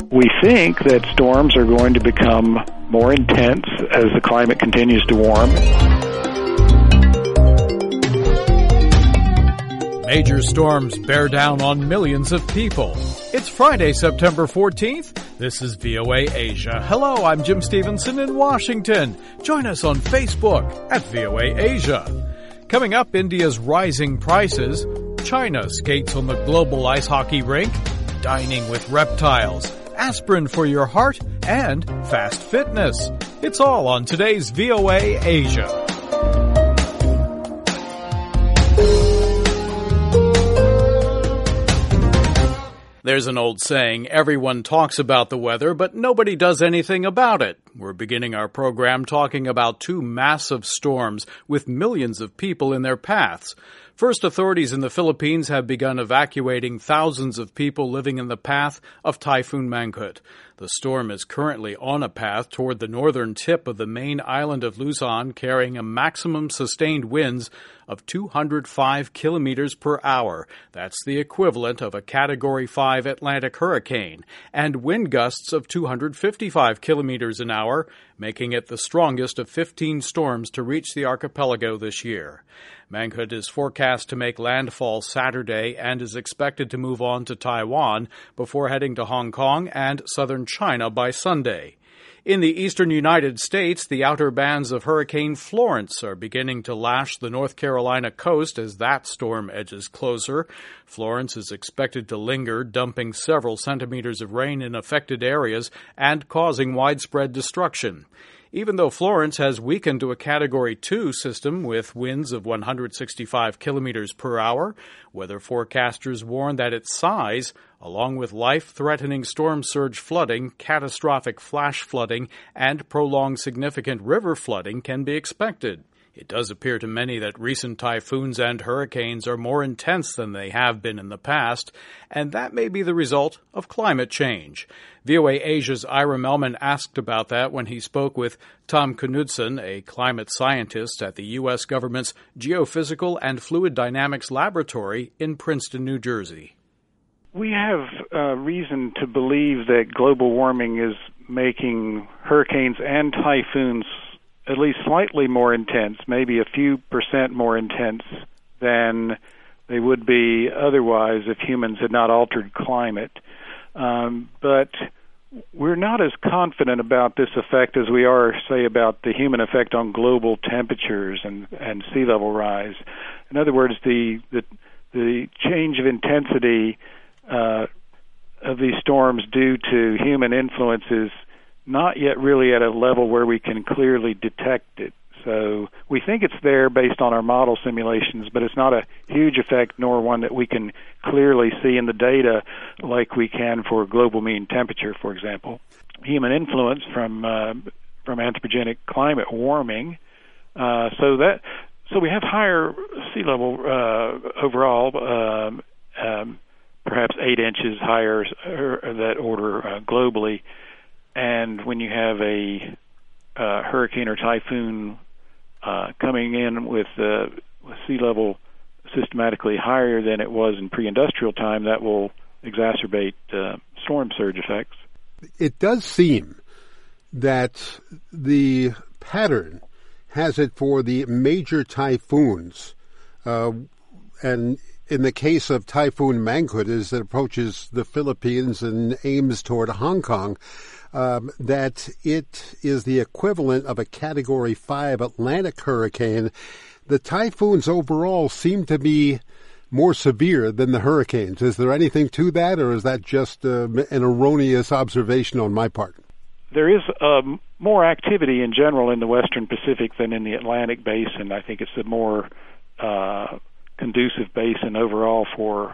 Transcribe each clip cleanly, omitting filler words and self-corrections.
We think that storms are going to become more intense as the climate continues to warm. Major storms bear down on millions of people. It's Friday, September 14th. This is VOA Asia. Hello, I'm Jim Stevenson in Washington. Join us on Facebook at VOA Asia. Coming up, India's rising prices, China skates on the global ice hockey rink, dining with reptiles, aspirin for your heart, and fast fitness. It's all on today's VOA Asia. There's an old saying, everyone talks about the weather, but nobody does anything about it. We're beginning our program talking about two massive storms with millions of people in their paths. First, authorities in the Philippines have begun evacuating thousands of people living in the path of Typhoon Mangkhut. The storm is currently on a path toward the northern tip of the main island of Luzon, carrying a maximum sustained winds of 205 kilometers per hour. That's the equivalent of a Category 5 Atlantic hurricane, and wind gusts of 255 kilometers an hour, making it the strongest of 15 storms to reach the archipelago this year. Mangkhut is forecast to make landfall Saturday and is expected to move on to Taiwan before heading to Hong Kong and southern China by Sunday. In the eastern United States, the outer bands of Hurricane Florence are beginning to lash the North Carolina coast as that storm edges closer. Florence is expected to linger, dumping several centimeters of rain in affected areas and causing widespread destruction. Even though Florence has weakened to a Category 2 system with winds of 165 kilometers per hour, weather forecasters warn that its size, along with life-threatening storm surge flooding, catastrophic flash flooding, and prolonged significant river flooding, can be expected. It does appear to many that recent typhoons and hurricanes are more intense than they have been in the past, and that may be the result of climate change. VOA Asia's Ira Melman asked about that when he spoke with Tom Knudsen, a climate scientist at the U.S. government's Geophysical and Fluid Dynamics Laboratory in Princeton, New Jersey. We have reason to believe that global warming is making hurricanes and typhoons at least slightly more intense, maybe a few percent more intense than they would be otherwise if humans had not altered climate. But we're not as confident about this effect as we are, say, about the human effect on global temperatures and sea level rise. In other words, the change of intensity of these storms due to human influence is not yet really at a level where we can clearly detect it. So we think it's there based on our model simulations, but it's not a huge effect nor one that we can clearly see in the data like we can for global mean temperature, for example. Human influence from anthropogenic climate warming. So we have higher sea level overall, perhaps 8 inches higher, that order globally. And when you have a hurricane or typhoon coming in with sea level systematically higher than it was in pre-industrial time, that will exacerbate storm surge effects. It does seem that the pattern has it for the major typhoons, and in the case of Typhoon Mangkhut, as it approaches the Philippines and aims toward Hong Kong, that it is the equivalent of a Category 5 Atlantic hurricane. The typhoons overall seem to be more severe than the hurricanes. Is there anything to that, or is that just an erroneous observation on my part? There is more activity in general in the Western Pacific than in the Atlantic Basin. I think it's a more conducive basin overall for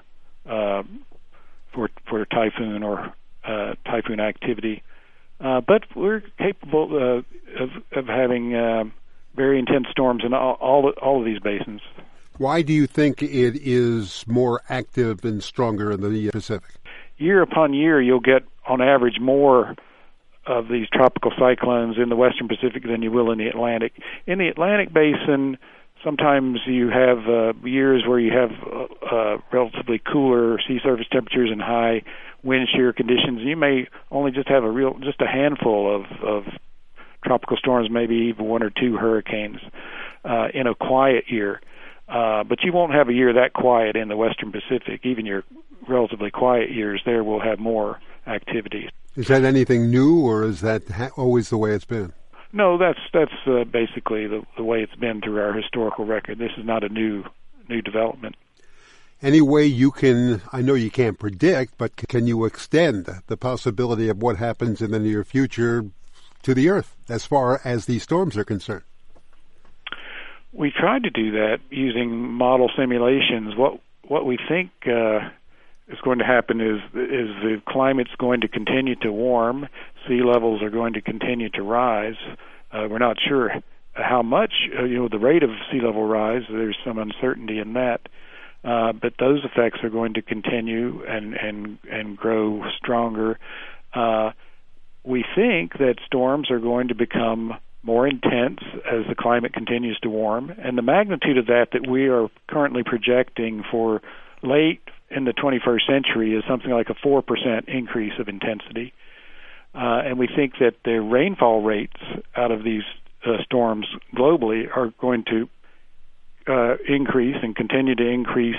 typhoon or typhoon activity. But we're capable of having very intense storms in all of these basins. Why do you think it is more active and stronger in the Pacific? Year upon year, you'll get, on average, more of these tropical cyclones in the Western Pacific than you will in the Atlantic. In the Atlantic Basin, sometimes you have years where you have relatively cooler sea surface temperatures and high wind shear conditions. You may only just have a handful of tropical storms, maybe even one or two hurricanes in a quiet year. But you won't have a year that quiet in the Western Pacific. Even your relatively quiet years there will have more activity. Is that anything new, or is that always the way it's been? No, that's basically the way it's been through our historical record. This is not a new development. Any way you can, I know you can't predict, but can you extend the possibility of what happens in the near future to the Earth as far as these storms are concerned? We tried to do that using model simulations. What we think is going to happen is the climate's going to continue to warm, sea levels are going to continue to rise. We're not sure how much, the rate of sea level rise. There's some uncertainty in that. But those effects are going to continue and grow stronger. We think that storms are going to become more intense as the climate continues to warm, and the magnitude of that we are currently projecting for late in the 21st century is something like a 4% increase of intensity. And we think that the rainfall rates out of these storms globally are going to increase and continue to increase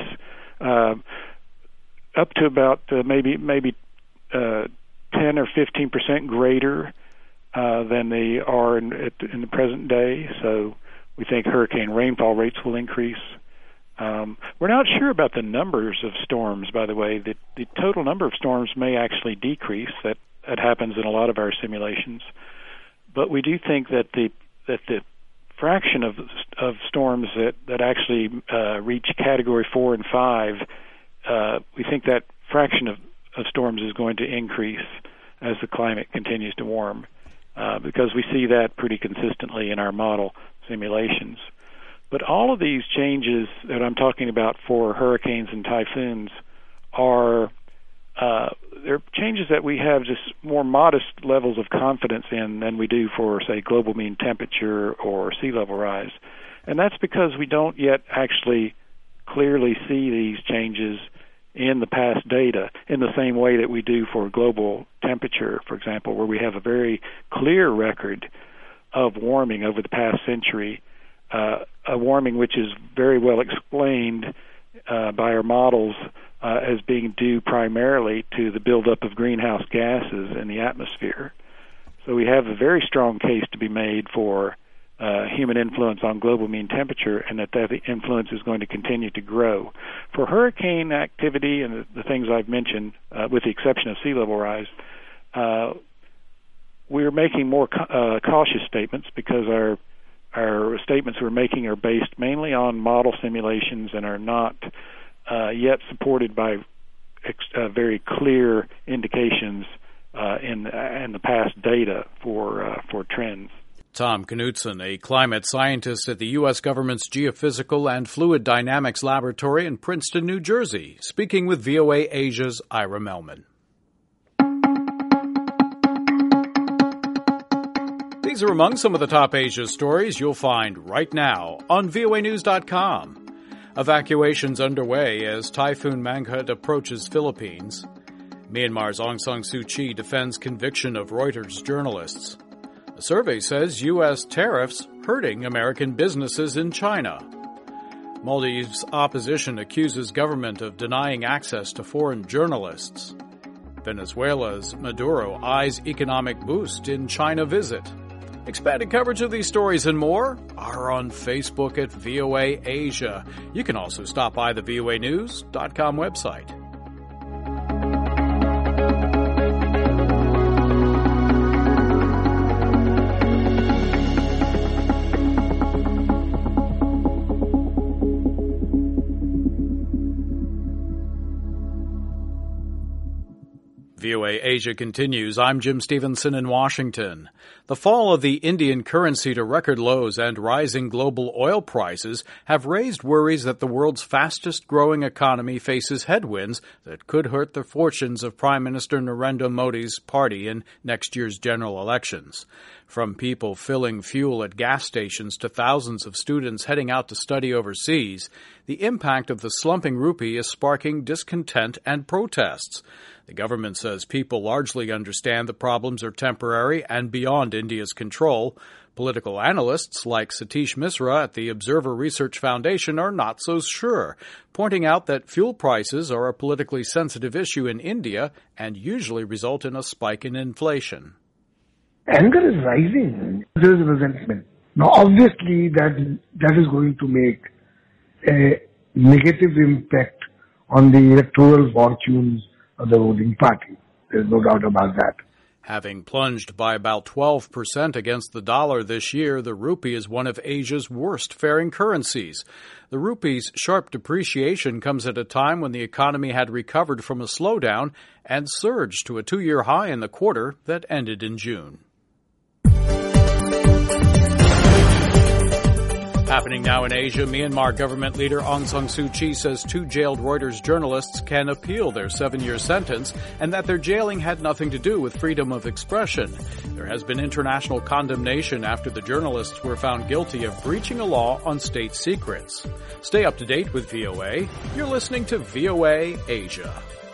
up to about maybe 10 or 15% greater than they are in the present day. So we think hurricane rainfall rates will increase. We're not sure about the numbers of storms, by the way. The total number of storms may actually decrease. That happens in a lot of our simulations. But we do think that the fraction of storms that actually reach Category 4 and 5, we think that fraction of storms is going to increase as the climate continues to warm, because we see that pretty consistently in our model simulations. But all of these changes that I'm talking about for hurricanes and typhoons are they're changes that we have just more modest levels of confidence in than we do for, say, global mean temperature or sea level rise. And that's because we don't yet actually clearly see these changes in the past data in the same way that we do for global temperature, for example, where we have a very clear record of warming over the past century, a warming which is very well explained by our models as being due primarily to the buildup of greenhouse gases in the atmosphere. So we have a very strong case to be made for human influence on global mean temperature, and that influence is going to continue to grow. For hurricane activity and the things I've mentioned, with the exception of sea level rise, we're making more cautious statements because our statements we're making are based mainly on model simulations and are not yet supported by very clear indications in the past data for trends. Tom Knutson, a climate scientist at the U.S. government's Geophysical and Fluid Dynamics Laboratory in Princeton, New Jersey, speaking with VOA Asia's Ira Mellman. These are among some of the top Asia stories you'll find right now on voanews.com. Evacuations underway as Typhoon Mangkhut approaches Philippines. Myanmar's Aung San Suu Kyi defends conviction of Reuters journalists. A survey says U.S. tariffs hurting American businesses in China. Maldives' opposition accuses government of denying access to foreign journalists. Venezuela's Maduro eyes economic boost in China visit. Expanded coverage of these stories and more are on Facebook at VOA Asia. You can also stop by the voanews.com website. VOA Asia continues. I'm Jim Stevenson in Washington. The fall of the Indian currency to record lows and rising global oil prices have raised worries that the world's fastest-growing economy faces headwinds that could hurt the fortunes of Prime Minister Narendra Modi's party in next year's general elections. From people filling fuel at gas stations to thousands of students heading out to study overseas, the impact of the slumping rupee is sparking discontent and protests. The government says people largely understand the problems are temporary and beyond India's control. Political analysts like Satish Misra at the Observer Research Foundation are not so sure, pointing out that fuel prices are a politically sensitive issue in India and usually result in a spike in inflation. Anger is rising. There is resentment. Now, obviously, that is going to make a negative impact on the electoral fortunes of the ruling party. There's no doubt about that. Having plunged by about 12% against the dollar this year, the rupee is one of Asia's worst-faring currencies. The rupee's sharp depreciation comes at a time when the economy had recovered from a slowdown and surged to a two-year high in the quarter that ended in June. Happening now in Asia, Myanmar government leader Aung San Suu Kyi says two jailed Reuters journalists can appeal their 7-year sentence and that their jailing had nothing to do with freedom of expression. There has been international condemnation after the journalists were found guilty of breaching a law on state secrets. Stay up to date with VOA. You're listening to VOA Asia.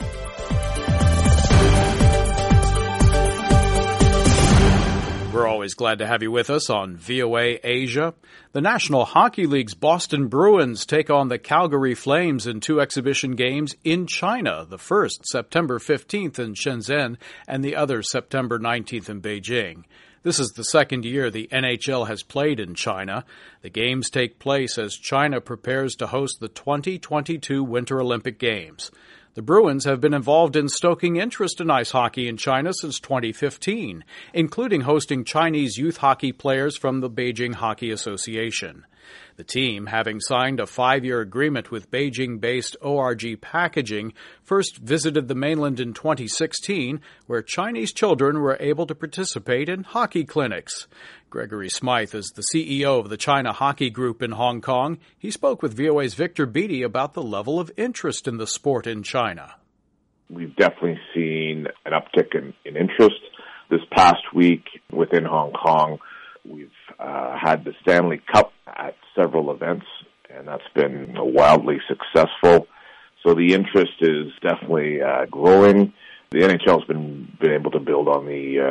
We're always glad to have you with us on VOA Asia. The National Hockey League's Boston Bruins take on the Calgary Flames in two exhibition games in China, the first September 15th in Shenzhen and the other September 19th in Beijing. This is the second year the NHL has played in China. The games take place as China prepares to host the 2022 Winter Olympic Games. The Bruins have been involved in stoking interest in ice hockey in China since 2015, including hosting Chinese youth hockey players from the Beijing Hockey Association. The team, having signed a 5-year agreement with Beijing-based ORG Packaging, first visited the mainland in 2016, where Chinese children were able to participate in hockey clinics. Gregory Smythe is the CEO of the China Hockey Group in Hong Kong. He spoke with VOA's Victor Beattie about the level of interest in the sport in China. We've definitely seen an uptick in interest. This past week within Hong Kong, we've had the Stanley Cup at several events, and that's been wildly successful. So the interest is definitely growing. The NHL has been able to build on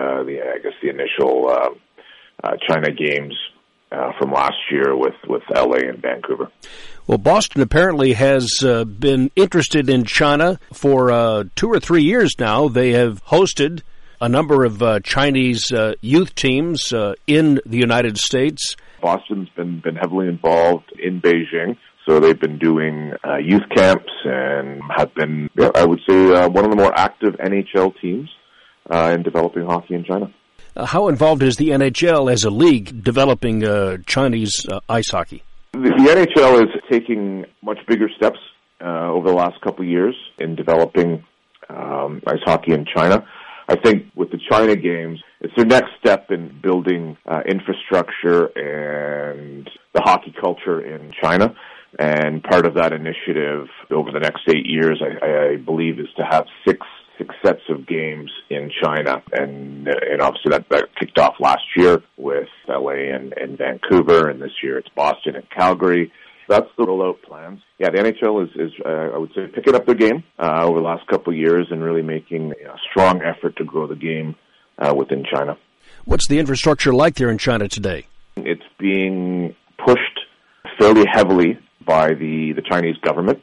the initial China games from last year with LA and Vancouver. Well, Boston apparently has been interested in China for 2 or 3 years now. They have hosted a number of Chinese youth teams in the United States. Boston's been heavily involved in Beijing, so they've been doing youth camps and have been, I would say, one of the more active NHL teams in developing hockey in China. How involved is the NHL as a league developing Chinese ice hockey? The NHL is taking much bigger steps over the last couple of years in developing ice hockey in China. I think with the China Games, it's their next step in building infrastructure and the hockey culture in China. And part of that initiative over the next 8 years, I believe, is to have six sets of games in China. And obviously that kicked off last year with LA and Vancouver, and this year it's Boston and Calgary. That's the rollout plans. Yeah, the NHL is I would say, picking up their game over the last couple of years and really making a strong effort to grow the game within China. What's the infrastructure like there in China today? It's being pushed fairly heavily by the Chinese government.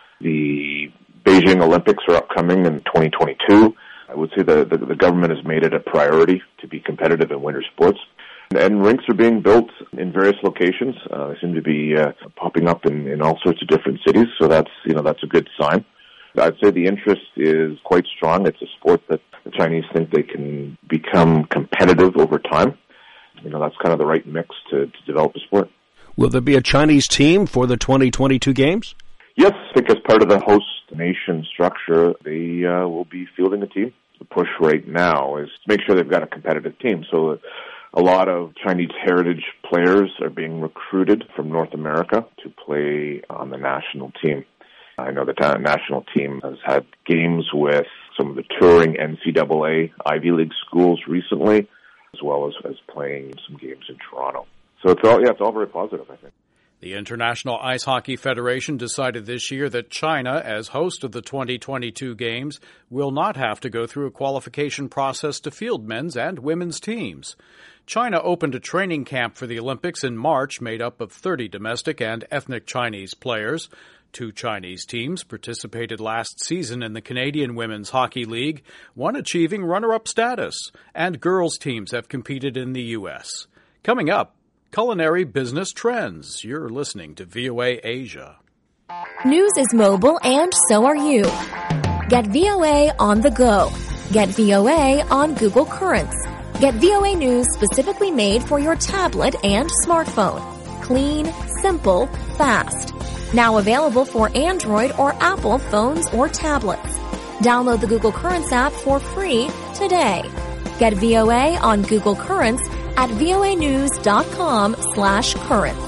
The Beijing Olympics are upcoming in 2022. I would say the government has made it a priority to be competitive in winter sports. And rinks are being built in various locations. They seem to be popping up in all sorts of different cities, so that's a good sign. I'd say the interest is quite strong. It's a sport that the Chinese think they can become competitive over time. That's kind of the right mix to develop a sport. Will there be a Chinese team for the 2022 games? Yes, I think as part of the host nation structure, they will be fielding a team. the push right now is to make sure they've got a competitive team. So a lot of Chinese heritage players are being recruited from North America to play on the national team. I know the national team has had games with some of the touring NCAA Ivy League schools recently, as well as playing some games in Toronto. So it's all very positive, I think. The International Ice Hockey Federation decided this year that China, as host of the 2022 Games, will not have to go through a qualification process to field men's and women's teams. China opened a training camp for the Olympics in March made up of 30 domestic and ethnic Chinese players. 2 Chinese teams participated last season in the Canadian Women's Hockey League, one achieving runner-up status, and girls' teams have competed in the U.S. Coming up, culinary business trends. You're listening to VOA Asia. News is mobile and so are you. Get VOA on the go. Get VOA on Google Currents. Get VOA News specifically made for your tablet and smartphone. Clean, simple, fast. Now available for Android or Apple phones or tablets. Download the Google Currents app for free today. Get VOA on Google Currents at voanews.com/currents.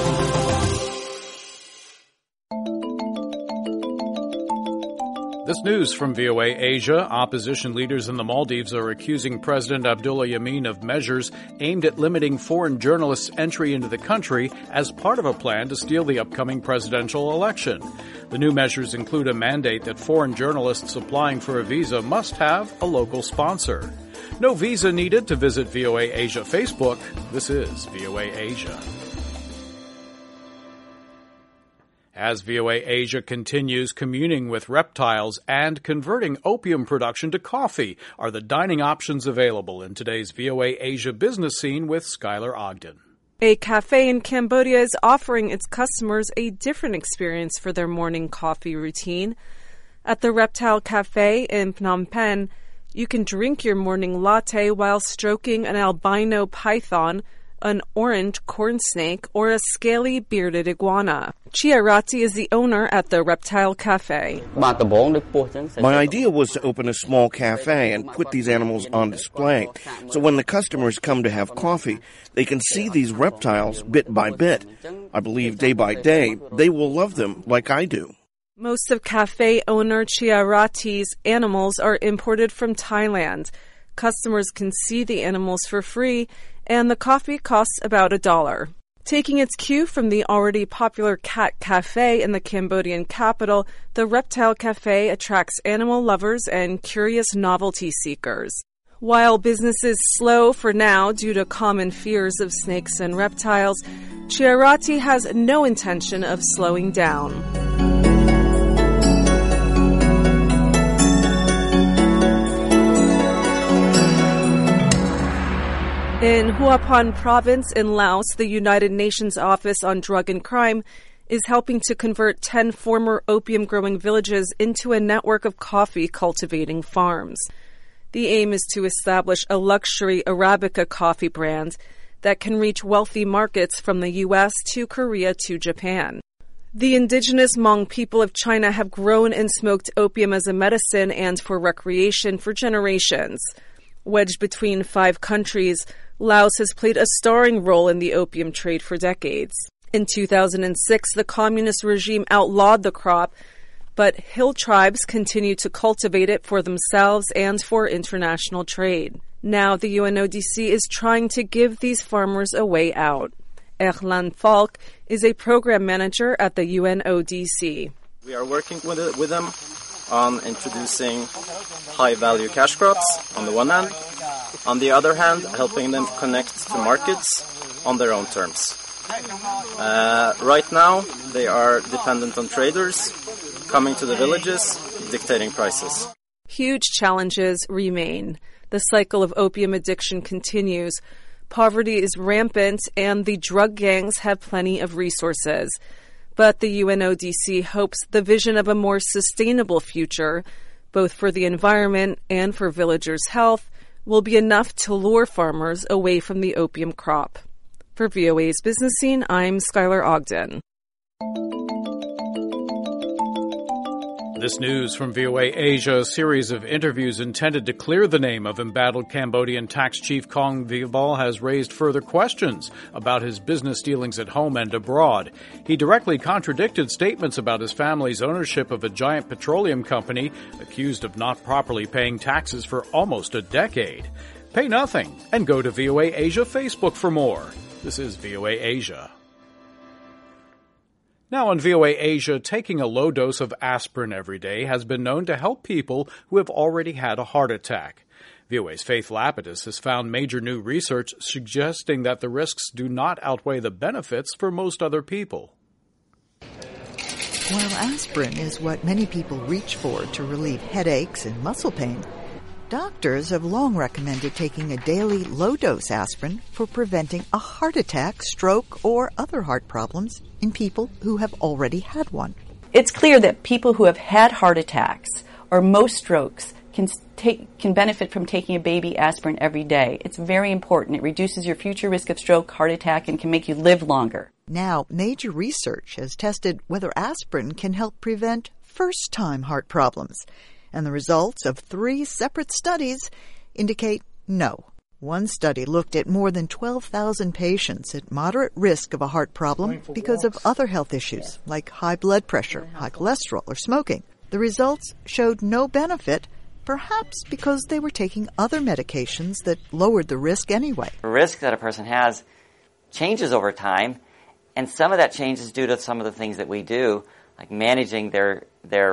This news from VOA Asia. Opposition leaders in the Maldives are accusing President Abdullah Yameen of measures aimed at limiting foreign journalists' entry into the country as part of a plan to steal the upcoming presidential election. The new measures include a mandate that foreign journalists applying for a visa must have a local sponsor. No visa needed to visit VOA Asia Facebook. This is VOA Asia. As VOA Asia continues communing with reptiles and converting opium production to coffee are the dining options available in today's VOA Asia business scene with Skylar Ogden. A cafe in Cambodia is offering its customers a different experience for their morning coffee routine. At the Reptile Cafe in Phnom Penh, you can drink your morning latte while stroking an albino python, an orange corn snake, or a scaly bearded iguana. Chiarati is the owner at the Reptile Cafe. My idea was to open a small cafe and put these animals on display. So when the customers come to have coffee, they can see these reptiles bit by bit. I believe day by day, they will love them like I do. Most of cafe owner Chiarati's animals are imported from Thailand. Customers can see the animals for free, and the coffee costs about $1. Taking its cue from the already popular cat cafe in the Cambodian capital, the Reptile Cafe attracts animal lovers and curious novelty seekers. While business is slow for now due to common fears of snakes and reptiles, Chiarati has no intention of slowing down. In Houaphanh province in Laos, the United Nations Office on Drug and Crime is helping to convert 10 former opium-growing villages into a network of coffee cultivating farms. The aim is to establish a luxury Arabica coffee brand that can reach wealthy markets from the U.S. to Korea to Japan. The indigenous Hmong people of China have grown and smoked opium as a medicine and for recreation for generations. Wedged between 5 countries, Laos has played a starring role in the opium trade for decades. In 2006, the communist regime outlawed the crop, but hill tribes continue to cultivate it for themselves and for international trade. Now the UNODC is trying to give these farmers a way out. Erlan Falk is a program manager at the UNODC. We are working with them on introducing high-value cash crops on the one hand, on the other hand, helping them connect to markets on their own terms. Right now, they are dependent on traders coming to the villages, dictating prices. Huge challenges remain. The cycle of opium addiction continues. Poverty is rampant, and the drug gangs have plenty of resources. But the UNODC hopes the vision of a more sustainable future, both for the environment and for villagers' health, will be enough to lure farmers away from the opium crop. For VOA's Business Scene, I'm Skylar Ogden. This news from VOA Asia, a series of interviews intended to clear the name of embattled Cambodian tax chief Kong Vibal has raised further questions about his business dealings at home and abroad. He directly contradicted statements about his family's ownership of a giant petroleum company, accused of not properly paying taxes for almost a decade. Pay nothing and go to VOA Asia Facebook for more. This is VOA Asia. Now on VOA Asia, taking a low dose of aspirin every day has been known to help people who have already had a heart attack. VOA's Faith Lapidus has found major new research suggesting that the risks do not outweigh the benefits for most other people. While aspirin is what many people reach for to relieve headaches and muscle pain, doctors have long recommended taking a daily low-dose aspirin for preventing a heart attack, stroke, or other heart problems in people who have already had one. It's clear that people who have had heart attacks or most strokes can benefit from taking a baby aspirin every day. It's very important. It reduces your future risk of stroke, heart attack, and can make you live longer. Now, major research has tested whether aspirin can help prevent first-time heart problems. And the results of 3 separate studies indicate no. One study looked at more than 12,000 patients at moderate risk of a heart problem because of other health issues like high blood pressure, high cholesterol, or smoking. The results showed no benefit, perhaps because they were taking other medications that lowered the risk anyway. The risk that a person has changes over time, and some of that change is due to some of the things that we do, like managing their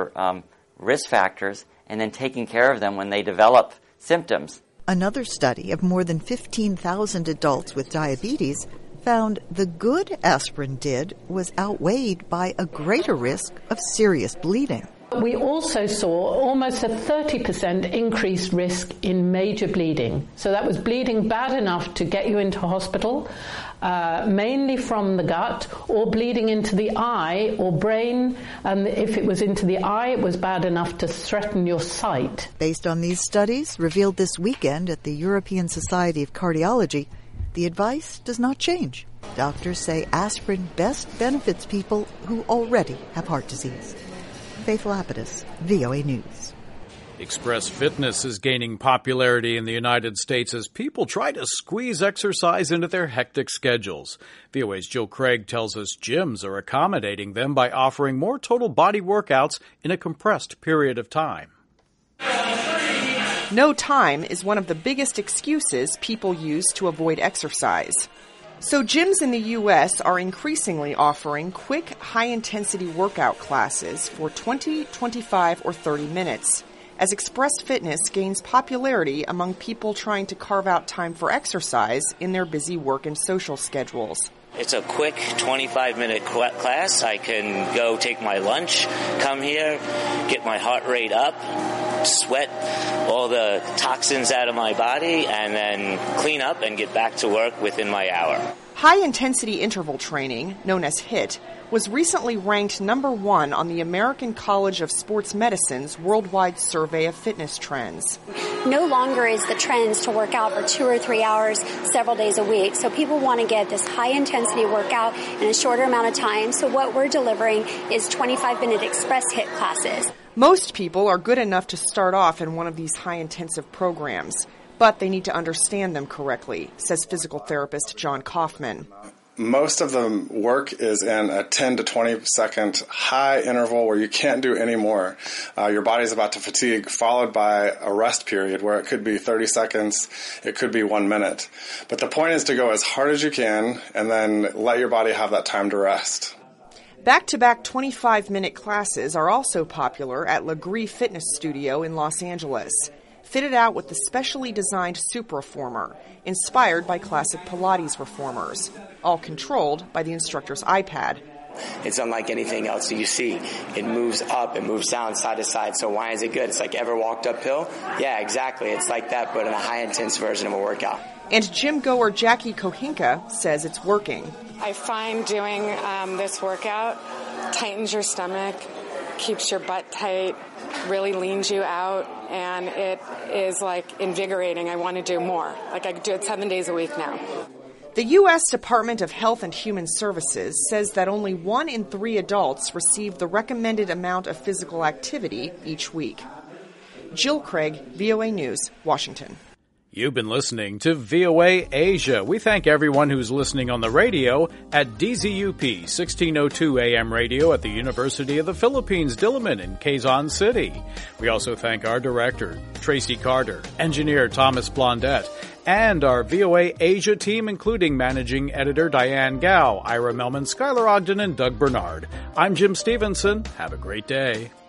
risk factors and then taking care of them when they develop symptoms. Another study of more than 15,000 adults with diabetes found the good aspirin did was outweighed by a greater risk of serious bleeding. We also saw almost a 30% increased risk in major bleeding. So that was bleeding bad enough to get you into hospital, mainly from the gut, or bleeding into the eye or brain. And if it was into the eye, it was bad enough to threaten your sight. Based on these studies revealed this weekend at the European Society of Cardiology, the advice does not change. Doctors say aspirin best benefits people who already have heart disease. Faith Lapidus, VOA News. Express Fitness is gaining popularity in the United States as people try to squeeze exercise into their hectic schedules. VOA's Jill Craig tells us gyms are accommodating them by offering more total body workouts in a compressed period of time. No time is one of the biggest excuses people use to avoid exercise. So gyms in the U.S. are increasingly offering quick, high-intensity workout classes for 20, 25, or 30 minutes, as Express Fitness gains popularity among people trying to carve out time for exercise in their busy work and social schedules. It's a quick 25-minute class. I can go take my lunch, come here, get my heart rate up, sweat all the toxins out of my body, and then clean up and get back to work within my hour. High-intensity interval training, known as HIIT, was recently ranked number 1 on the American College of Sports Medicine's worldwide survey of fitness trends. No longer is the trend to work out for 2 or 3 hours several days a week. So people want to get this high-intensity workout in a shorter amount of time. So what we're delivering is 25-minute Express HIIT classes. Most people are good enough to start off in one of these high-intensive programs, but they need to understand them correctly, says physical therapist John Kaufman. Most of the work is in a 10 to 20 second high interval where you can't do any more. Your body's about to fatigue, followed by a rest period where it could be 30 seconds, it could be 1 minute. But the point is to go as hard as you can and then let your body have that time to rest. Back-to-back 25-minute classes are also popular at Legree Fitness Studio in Los Angeles, fitted out with the specially designed Supraformer, inspired by classic Pilates reformers, all controlled by the instructor's iPad. It's unlike anything else that you see. It moves up, it moves down, side to side. So why is it good? It's like, ever walked uphill? Yeah, exactly. It's like that, but in a high-intense version of a workout. And gym goer Jackie Kohinka says it's working. I find doing this workout tightens your stomach, keeps your butt tight, really leans you out, and it is like invigorating. I want to do more. Like I do it 7 days a week now. The U.S. Department of Health and Human Services says that only 1 in 3 adults receive the recommended amount of physical activity each week. Jill Craig, VOA News, Washington. You've been listening to VOA Asia. We thank everyone who's listening on the radio at DZUP 1602 AM radio at the University of the Philippines, Diliman in Quezon City. We also thank our director, Tracy Carter, engineer Thomas Blondette, and our VOA Asia team, including managing editor Diane Gao, Ira Melman, Skylar Ogden, and Doug Bernard. I'm Jim Stevenson. Have a great day.